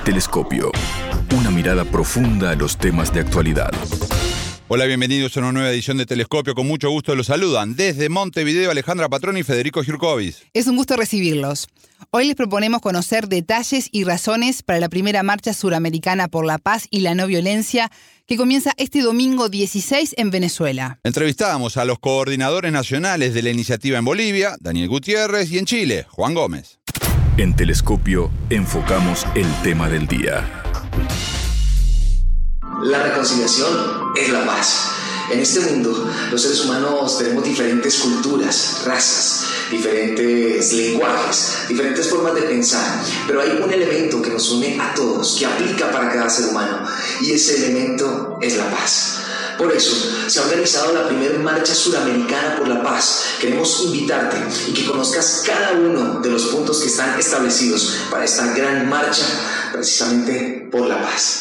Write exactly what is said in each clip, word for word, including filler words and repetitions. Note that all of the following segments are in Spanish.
Telescopio. Una mirada profunda a los temas de actualidad. Hola, bienvenidos a una nueva edición de Telescopio. Con mucho gusto los saludan desde Montevideo Alejandra Patrón y Federico Giurkovic. Es un gusto recibirlos. Hoy les proponemos conocer detalles y razones para la primera marcha suramericana por la paz y la no violencia que comienza este domingo dieciséis en Venezuela. Entrevistamos a los coordinadores nacionales de la iniciativa en Bolivia, Daniel Gutiérrez, y en Chile, Juan Gómez. En Telescopio enfocamos el tema del día. La reconciliación es la paz. En este mundo, los seres humanos tenemos diferentes culturas, razas, diferentes lenguajes, diferentes formas de pensar, pero hay un elemento que nos une a todos, que aplica para cada ser humano, y ese elemento es la paz. Por eso, se ha organizado la primera marcha suramericana por la paz. Queremos invitarte y que conozcas cada uno de los puntos que están establecidos para esta gran marcha, precisamente por la paz.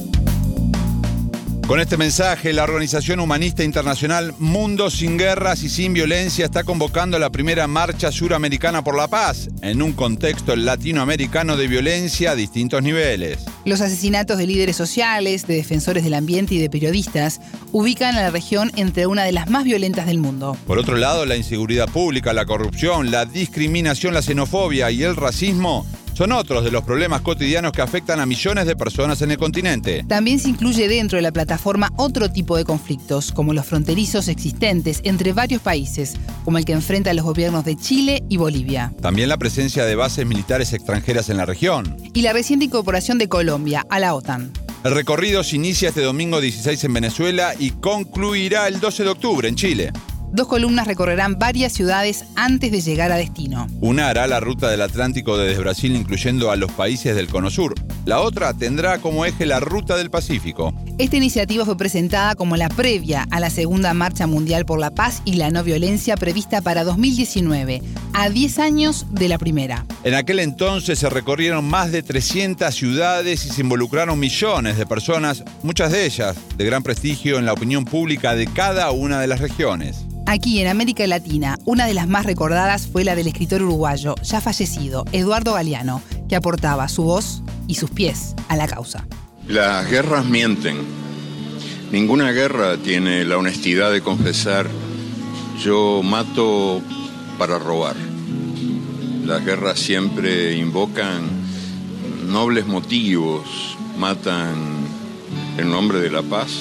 Con este mensaje, la organización humanista internacional Mundo Sin Guerras y Sin Violencia está convocando a la primera marcha suramericana por la paz, en un contexto latinoamericano de violencia a distintos niveles. Los asesinatos de líderes sociales, de defensores del ambiente y de periodistas ubican a la región entre una de las más violentas del mundo. Por otro lado, la inseguridad pública, la corrupción, la discriminación, la xenofobia y el racismo son otros de los problemas cotidianos que afectan a millones de personas en el continente. También se incluye dentro de la plataforma otro tipo de conflictos, como los fronterizos existentes entre varios países, como el que enfrentan los gobiernos de Chile y Bolivia. También la presencia de bases militares extranjeras en la región. Y la reciente incorporación de Colombia a la OTAN. El recorrido se inicia este domingo dieciséis en Venezuela y concluirá el doce de octubre en Chile. Dos columnas recorrerán varias ciudades antes de llegar a destino. Una hará la ruta del Atlántico desde Brasil, incluyendo a los países del Cono Sur. La otra tendrá como eje la ruta del Pacífico. Esta iniciativa fue presentada como la previa a la segunda Marcha Mundial por la Paz y la No Violencia prevista para dos mil diecinueve, a diez años de la primera. En aquel entonces se recorrieron más de trescientas ciudades y se involucraron millones de personas, muchas de ellas de gran prestigio en la opinión pública de cada una de las regiones. Aquí en América Latina, una de las más recordadas fue la del escritor uruguayo, ya fallecido, Eduardo Galeano, que aportaba su voz y sus pies a la causa. Las guerras mienten. Ninguna guerra tiene la honestidad de confesar: yo mato para robar. Las guerras siempre invocan nobles motivos, matan en nombre de la paz,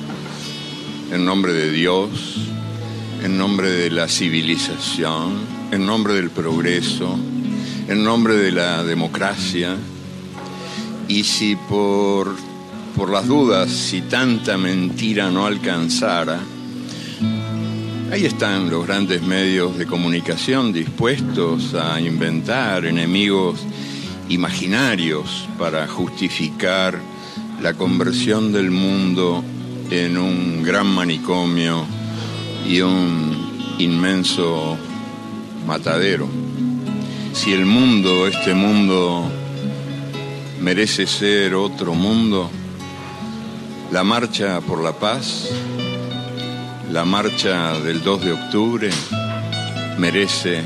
en nombre de Dios, en nombre de la civilización, en nombre del progreso, en nombre de la democracia. Y si por, por las dudas, si tanta mentira no alcanzara, ahí están los grandes medios de comunicación dispuestos a inventar enemigos imaginarios para justificar la conversión del mundo en un gran manicomio y un inmenso matadero. Si el mundo, este mundo, merece ser otro mundo, la marcha por la paz, la marcha del dos de octubre, merece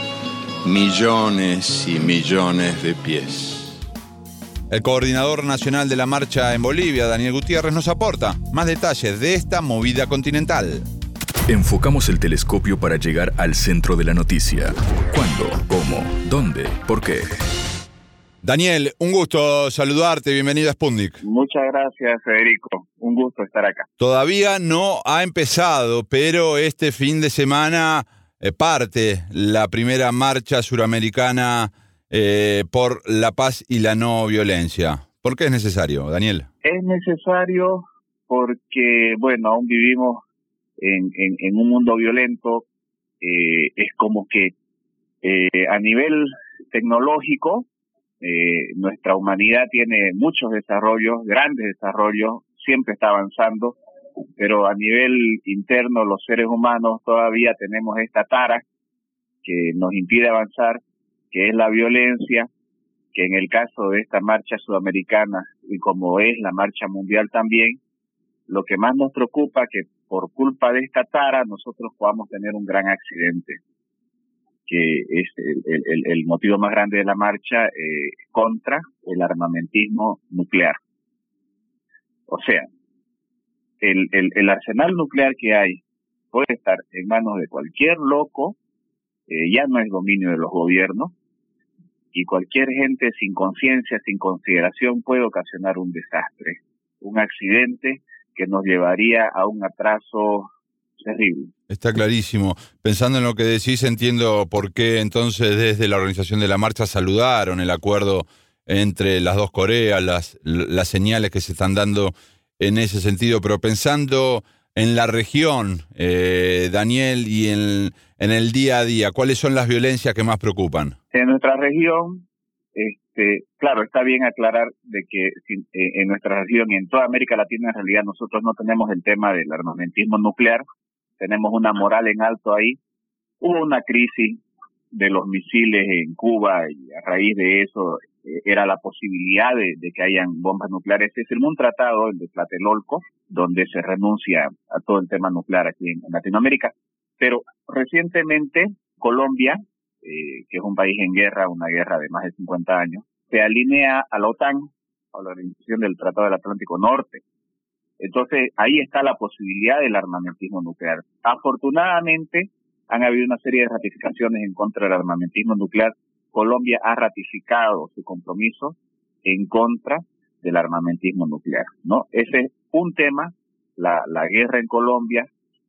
millones y millones de pies. El coordinador nacional de la marcha en Bolivia, Daniel Gutiérrez, nos aporta más detalles de esta movida continental. Enfocamos el telescopio para llegar al centro de la noticia. ¿Cuándo? ¿Cómo? ¿Dónde? ¿Por qué? Daniel, un gusto saludarte. Bienvenido a Sputnik. Muchas gracias, Federico. Un gusto estar acá. Todavía no ha empezado, pero este fin de semana eh, parte la primera marcha suramericana eh, por la paz y la no violencia. ¿Por qué es necesario, Daniel? Es necesario porque, bueno, aún vivimos En, en, en un mundo violento. Eh, es como que eh, a nivel tecnológico eh, nuestra humanidad tiene muchos desarrollos, grandes desarrollos, siempre está avanzando, pero a nivel interno los seres humanos todavía tenemos esta tara que nos impide avanzar, que es la violencia, que en el caso de esta marcha sudamericana y como es la marcha mundial también, lo que más nos preocupa que por culpa de esta tara nosotros podamos tener un gran accidente, que es el, el, el motivo más grande de la marcha eh, contra el armamentismo nuclear. O sea, el, el, el arsenal nuclear que hay puede estar en manos de cualquier loco, eh, ya no es dominio de los gobiernos, y cualquier gente sin conciencia, sin consideración puede ocasionar un desastre, un accidente que nos llevaría a un atraso terrible. Está clarísimo. Pensando en lo que decís, entiendo por qué entonces desde la organización de la marcha saludaron el acuerdo entre las dos Coreas, las, las señales que se están dando en ese sentido, pero pensando en la región, eh, Daniel, y en, en el día a día, ¿cuáles son las violencias que más preocupan? En nuestra región, este, claro, está bien aclarar de que en nuestra región y en toda América Latina en realidad nosotros no tenemos el tema del armamentismo nuclear, tenemos una moral en alto ahí. Hubo una crisis de los misiles en Cuba y a raíz de eso eh, era la posibilidad de, de que hayan bombas nucleares. Se firmó un tratado, el de Tlatelolco, donde se renuncia a todo el tema nuclear aquí en, en Latinoamérica. Pero recientemente Colombia, eh, que es un país en guerra, una guerra de más de cincuenta años, se alinea a la OTAN, a la Organización del Tratado del Atlántico Norte. Entonces, ahí está la posibilidad del armamentismo nuclear. Afortunadamente, han habido una serie de ratificaciones en contra del armamentismo nuclear. Colombia ha ratificado su compromiso en contra del armamentismo nuclear, ¿no? Ese es un tema, la, la guerra en Colombia.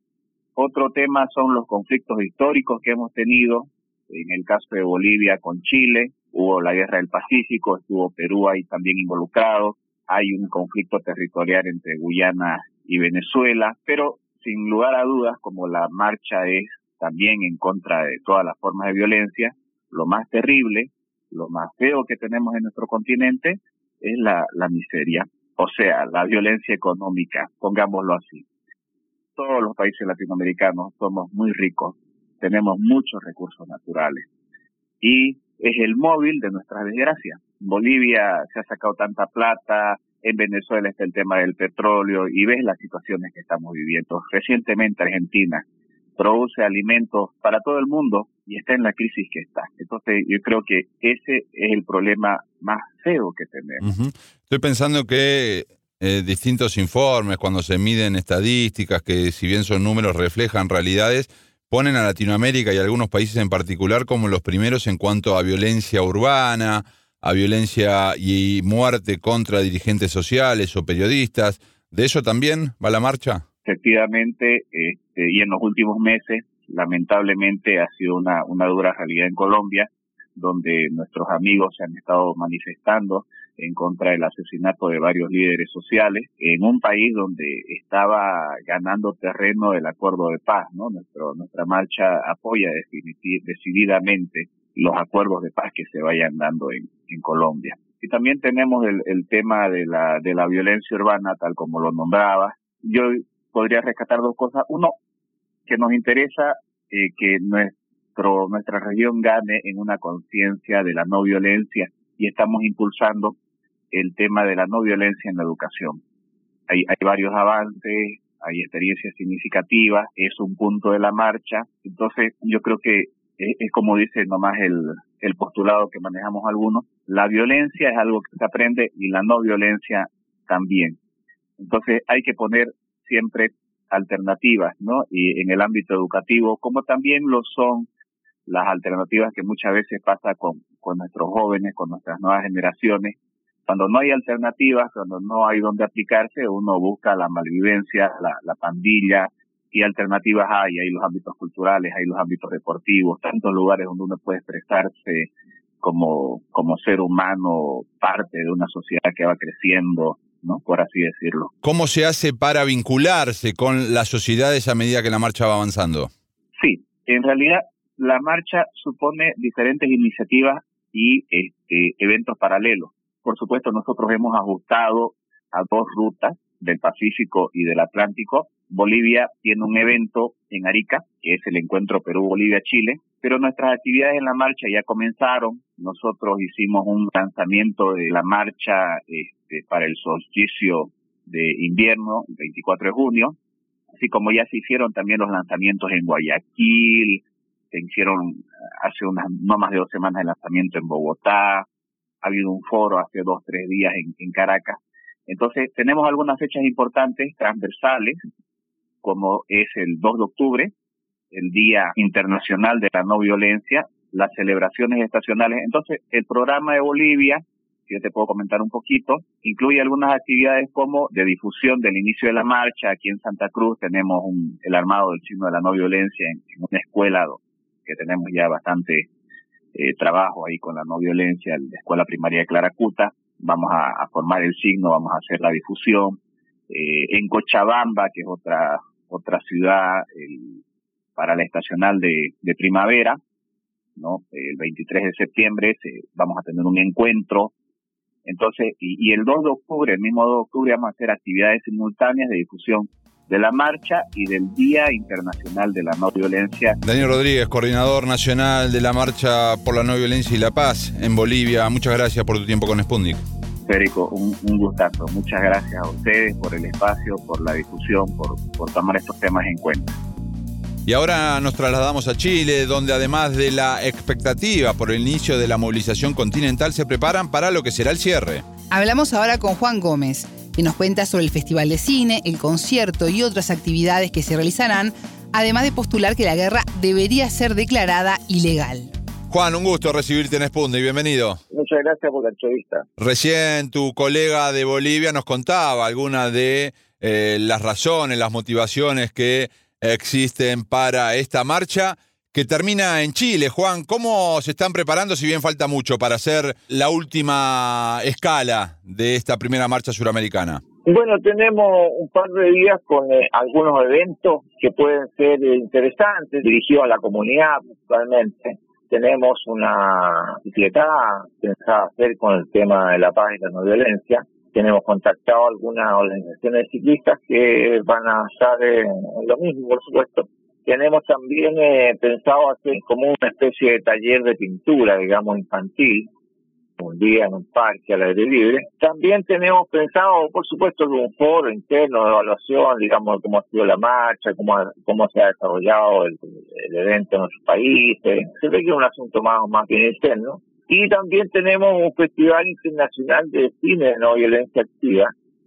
Otro tema son los conflictos históricos que hemos tenido. En el caso de Bolivia con Chile, hubo la guerra del Pacífico, estuvo Perú ahí también involucrado. Hay un conflicto territorial entre Guyana y Venezuela, pero sin lugar a dudas, como la marcha es también en contra de todas las formas de violencia, lo más terrible, lo más feo que tenemos en nuestro continente es la, la miseria, o sea, la violencia económica, pongámoslo así. Todos los países latinoamericanos somos muy ricos, tenemos muchos recursos naturales y es el móvil de nuestras desgracias. En Bolivia se ha sacado tanta plata, en Venezuela está el tema del petróleo y ves las situaciones que estamos viviendo. Recientemente Argentina produce alimentos para todo el mundo y está en la crisis que está. Entonces yo creo que ese es el problema más feo que tenemos. Uh-huh. Estoy pensando que eh, distintos informes, cuando se miden estadísticas, que si bien son números reflejan realidades, ponen a Latinoamérica y a algunos países en particular como los primeros en cuanto a violencia urbana, a violencia y muerte contra dirigentes sociales o periodistas. ¿De eso también va la marcha? Efectivamente, este, y en los últimos meses, lamentablemente, ha sido una, una dura realidad en Colombia, donde nuestros amigos se han estado manifestando en contra del asesinato de varios líderes sociales, en un país donde estaba ganando terreno el acuerdo de paz, ¿no? Nuestro, nuestra marcha apoya decididamente los acuerdos de paz que se vayan dando en, en Colombia. Y también tenemos el, el tema de la, de la violencia urbana, tal como lo nombraba. Yo podría rescatar dos cosas. Uno, que nos interesa eh, que nuestro nuestra región gane en una conciencia de la no violencia y estamos impulsando el tema de la no violencia en la educación. Hay, hay varios avances, hay experiencias significativas, es un punto de la marcha. Entonces yo creo que es, es como dice nomás el, el postulado que manejamos algunos, la violencia es algo que se aprende y la no violencia también. Entonces hay que poner siempre alternativas, ¿no? Y en el ámbito educativo, como también lo son las alternativas que muchas veces pasa con, con nuestros jóvenes, con nuestras nuevas generaciones. Cuando no hay alternativas, cuando no hay donde aplicarse, uno busca la malvivencia, la, la pandilla, y alternativas hay, hay los ámbitos culturales, hay los ámbitos deportivos, tantos lugares donde uno puede expresarse como, como ser humano, parte de una sociedad que va creciendo, ¿no? Por así decirlo. ¿Cómo se hace para vincularse con las sociedades a medida que la marcha va avanzando? Sí, en realidad la marcha supone diferentes iniciativas y este, eventos paralelos. Por supuesto, nosotros hemos ajustado a dos rutas del Pacífico y del Atlántico. Bolivia tiene un evento en Arica, que es el encuentro Perú-Bolivia-Chile, pero nuestras actividades en la marcha ya comenzaron. Nosotros hicimos un lanzamiento de la marcha este, para el solsticio de invierno, el veinticuatro de junio, así como ya se hicieron también los lanzamientos en Guayaquil, se hicieron hace unas no más de dos semanas el lanzamiento en Bogotá, ha habido un foro hace dos, tres días en, en Caracas. Entonces tenemos algunas fechas importantes, transversales, como es el dos de octubre, el Día Internacional de la No Violencia, las celebraciones estacionales. Entonces el programa de Bolivia, que yo te puedo comentar un poquito, incluye algunas actividades como de difusión del inicio de la marcha. Aquí en Santa Cruz tenemos un, el armado del signo de la no violencia en, en una escuela que tenemos ya bastante eh, trabajo ahí con la no violencia, la escuela primaria de Claracuta. Vamos a, a formar el signo, vamos a hacer la difusión. Eh, en Cochabamba, que es otra otra ciudad, el, para la estacional de, de primavera, ¿no? El veintitrés de septiembre se, vamos a tener un encuentro. Entonces, y, y el dos de octubre, el mismo dos de octubre, vamos a hacer actividades simultáneas de difusión de la marcha y del Día Internacional de la No Violencia. Daniel Rodríguez, coordinador nacional de la Marcha por la No Violencia y la Paz en Bolivia. Muchas gracias por tu tiempo con Sputnik. Federico, un, un gustazo. Muchas gracias a ustedes por el espacio, por la difusión, por, por tomar estos temas en cuenta. Y ahora nos trasladamos a Chile, donde además de la expectativa por el inicio de la movilización continental, se preparan para lo que será el cierre. Hablamos ahora con Juan Gómez, que nos cuenta sobre el Festival de Cine, el concierto y otras actividades que se realizarán, además de postular que la guerra debería ser declarada ilegal. Juan, un gusto recibirte en Sputnik, bienvenido. Muchas gracias por la entrevista. Recién tu colega de Bolivia nos contaba algunas de eh, las razones, las motivaciones que existen para esta marcha que termina en Chile. Juan, ¿cómo se están preparando, si bien falta mucho, para hacer la última escala de esta primera marcha suramericana? Bueno, tenemos un par de días con eh, algunos eventos que pueden ser eh, interesantes, dirigidos a la comunidad principalmente. Tenemos una bicicleta pensada hacer con el tema de la paz y la no violencia. Tenemos contactado a algunas organizaciones ciclistas que van a estar en, en lo mismo, por supuesto. Tenemos también eh, pensado hacer como una especie de taller de pintura, digamos, infantil, un día en un parque al aire libre. También tenemos pensado, por supuesto, un foro interno de evaluación, digamos, cómo ha sido la marcha, cómo, ha, cómo se ha desarrollado el, el evento en nuestros países. Se ve que es un asunto más, más bien interno. Y también tenemos un festival internacional de cine de no violencia activa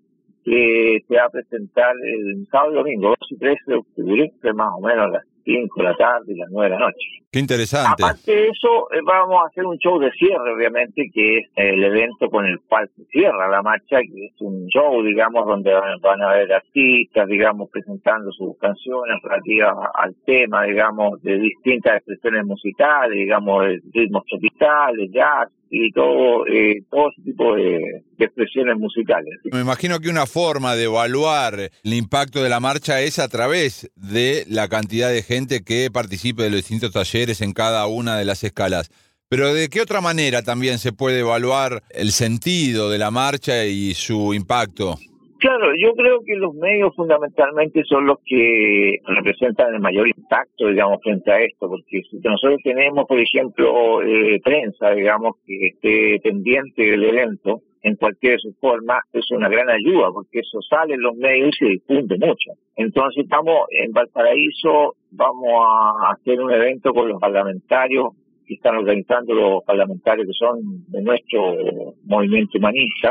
que se va a presentar el sábado y domingo, dos y tres de octubre, que es más o menos a las cinco de la tarde y las nueve de la noche. Qué interesante. Aparte de eso, vamos a hacer un show de cierre, obviamente, que es el evento con el cual se cierra la marcha, que es un show, digamos, donde van, van a haber artistas, digamos, presentando sus canciones relativas al tema, digamos, de distintas expresiones musicales, digamos, de ritmos tropicales, jazz, y todo eh, todo ese tipo de, de expresiones musicales. Me imagino que una forma de evaluar el impacto de la marcha es a través de la cantidad de gente que participe de los distintos talleres en cada una de las escalas. Pero ¿de qué otra manera también se puede evaluar el sentido de la marcha y su impacto? Claro, yo creo que los medios fundamentalmente son los que representan el mayor impacto, digamos, frente a esto, porque si nosotros tenemos, por ejemplo, eh, prensa, digamos, que esté pendiente del evento, en cualquier de sus formas, es una gran ayuda, porque eso sale en los medios y se difunde mucho. Entonces, estamos en Valparaíso, vamos a hacer un evento con los parlamentarios que están organizando los parlamentarios que son de nuestro movimiento humanista,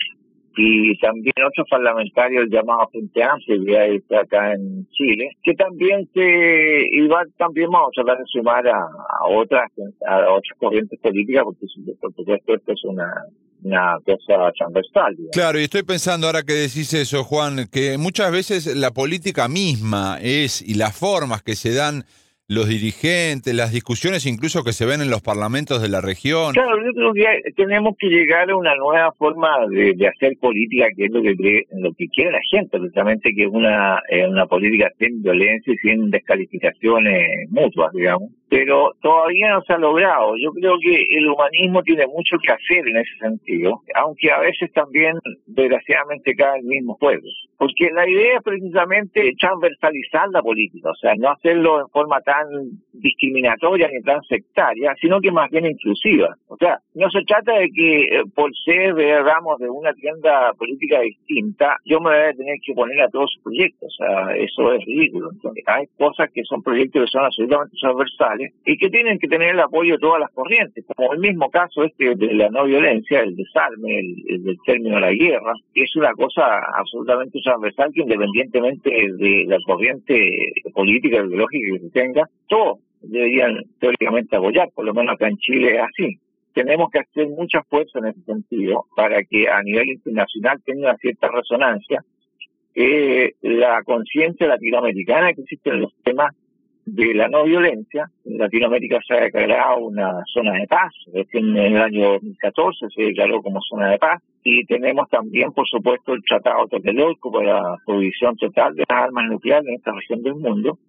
y también otros parlamentarios llamados Frente Amplio, que hay acá en Chile, que también se iba, también vamos a tratar de sumar a, a otras a otras corrientes políticas, porque por supuesto esto es una una cosa transversal, digamos. Claro, y estoy pensando ahora que decís eso, Juan, que muchas veces la política misma es, y las formas que se dan los dirigentes, las discusiones incluso que se ven en los parlamentos de la región. Claro, yo creo que tenemos que llegar a una nueva forma de, de hacer política, que es lo que cree, lo que quiere la gente, precisamente, que es una, eh, una política sin violencia y sin descalificaciones mutuas, digamos. Pero todavía no se ha logrado. Yo creo que el humanismo tiene mucho que hacer en ese sentido, aunque a veces también, desgraciadamente, cae el mismo juego. Porque la idea es precisamente transversalizar la política, o sea, no hacerlo en forma tan discriminatoria ni tan sectaria, sino que más bien inclusiva. O sea, no se trata de que eh, por ser, digamos, de una tienda política distinta, yo me voy a tener que oponer a todos sus proyectos. O sea, eso es ridículo. Entonces, hay cosas que son proyectos que son absolutamente transversales, mundiales y que tienen que tener el apoyo de todas las corrientes, como el mismo caso este de la no violencia, el desarme, el, el del término de la guerra, que es una cosa absolutamente transversal que independientemente de la corriente política y ideológica que se tenga, todos deberían teóricamente apoyar, por lo menos acá en Chile es así. Tenemos que hacer mucha fuerza en ese sentido para que a nivel internacional tenga una cierta resonancia eh, la conciencia latinoamericana que existe en los temas de la no violencia. En Latinoamérica se ha declarado una zona de paz, en el año dos mil catorce se declaró como zona de paz, y tenemos también, por supuesto, el Tratado Tlatelolco para la prohibición total de las armas nucleares en esta región del mundo,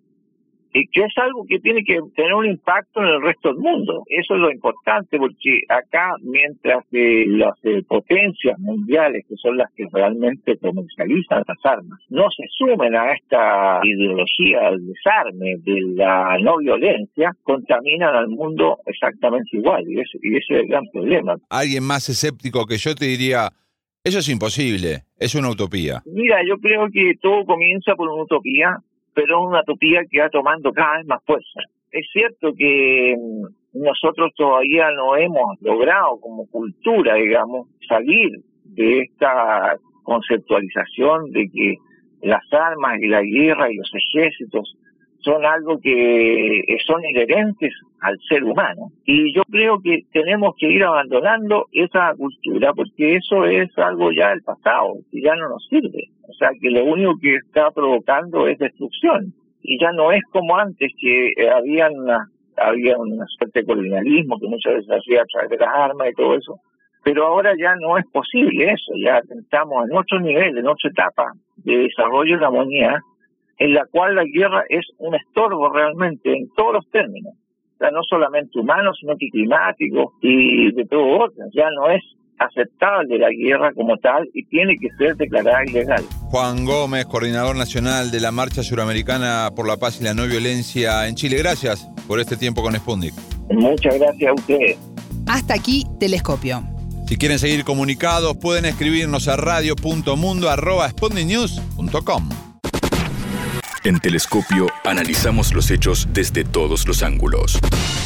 y que es algo que tiene que tener un impacto en el resto del mundo. Eso es lo importante, porque acá, mientras que las eh, potencias mundiales, que son las que realmente comercializan las armas, no se sumen a esta ideología del desarme, de la no violencia, contaminan al mundo exactamente igual, y ese, y ese es el gran problema. Alguien más escéptico que yo te diría, eso es imposible, es una utopía. Mira, yo creo que todo comienza por una utopía, pero una utopía que va tomando cada vez más fuerza. Es cierto que nosotros todavía no hemos logrado como cultura, digamos, salir de esta conceptualización de que las armas y la guerra y los ejércitos son algo que son inherentes al ser humano. Y yo creo que tenemos que ir abandonando esa cultura, porque eso es algo ya del pasado, que ya no nos sirve. O sea, que lo único que está provocando es destrucción. Y ya no es como antes, que había una, había una suerte de colonialismo que muchas veces hacía a través de las armas y todo eso. Pero ahora ya no es posible eso. Ya estamos en otro nivel, en otra etapa de desarrollo de la humanidad, en la cual la guerra es un estorbo realmente en todos los términos. O sea, no solamente humano, sino que climático y de todo orden. Ya no es aceptable la guerra como tal y tiene que ser declarada ilegal. Juan Gómez, coordinador nacional de la Marcha Suramericana por la Paz y la No Violencia en Chile. Gracias por este tiempo con Sputnik. Muchas gracias a ustedes. Hasta aquí, Telescopio. Si quieren seguir comunicados, pueden escribirnos a radio punto mundo arroba sputnik news punto com. En Telescopio analizamos los hechos desde todos los ángulos.